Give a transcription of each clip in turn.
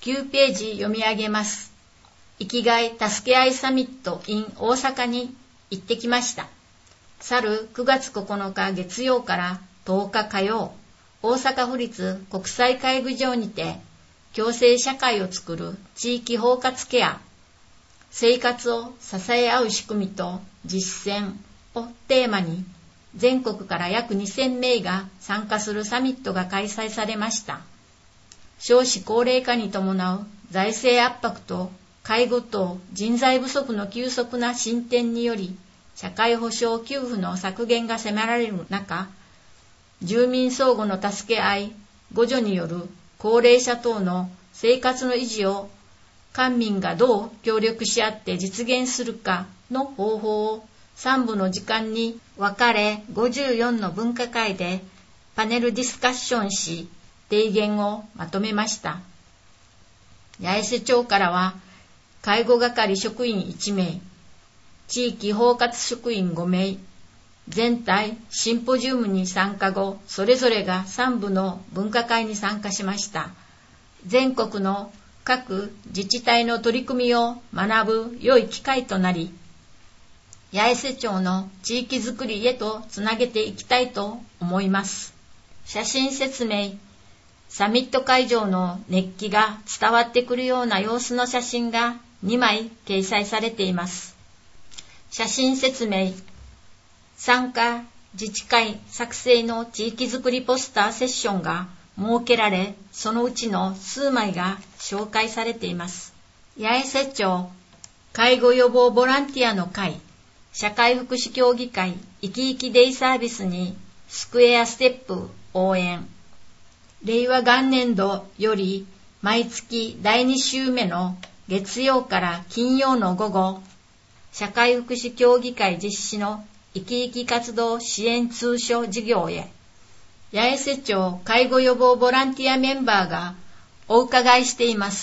9ページ読み上げます。生きがい助け合いサミット in 大阪に行ってきました。去る9月9日月曜から10日火曜、大阪府立国際会議場にて、共生社会を作る地域包括ケア、生活を支え合う仕組みと実践をテーマに、全国から約2000名が参加するサミットが開催されました。少子高齢化に伴う財政圧迫と介護等人材不足の急速な進展により、社会保障給付の削減が迫られる中、住民相互の助け合い、互助による高齢者等の生活の維持を官民がどう協力し合って実現するかの方法を3部の時間に分かれ、54の分科会でパネルディスカッションし、提言をまとめました。八重瀬町からは、介護係職員1名、地域包括職員5名、全体シンポジウムに参加後、それぞれが3部の分科会に参加しました。全国の各自治体の取り組みを学ぶ良い機会となり、八重瀬町の地域づくりへとつなげていきたいと思います。写真説明。サミット会場の熱気が伝わってくるような様子の写真が2枚掲載されています。写真説明。参加自治会作成の地域づくりポスターセッションが設けられ、そのうちの数枚が紹介されています。八重瀬町介護予防ボランティアの会、社会福祉協議会いきいきデイサービスにスクエアステップ応援。令和元年度より毎月第2週目の月曜から金曜の午後、社会福祉協議会実施のいきいき活動支援通所事業へ、八重瀬町介護予防ボランティアメンバーがお伺いしています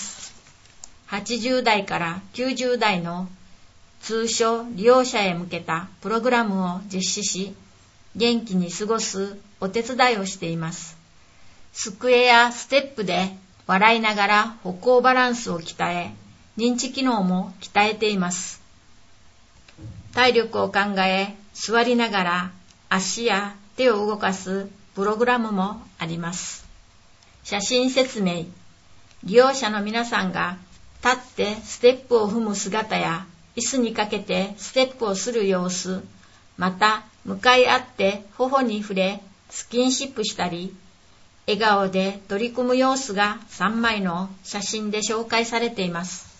。80代から90代の通所利用者へ向けたプログラムを実施し、元気に過ごすお手伝いをしています。スクエアステップで笑いながら歩行バランスを鍛え、認知機能も鍛えています。体力を考え、座りながら足や手を動かすプログラムもあります。写真説明。利用者の皆さんが立ってステップを踏む姿や、椅子にかけてステップをする様子、また向かい合って頬に触れスキンシップしたり、笑顔で取り組む様子が3枚の写真で紹介されています。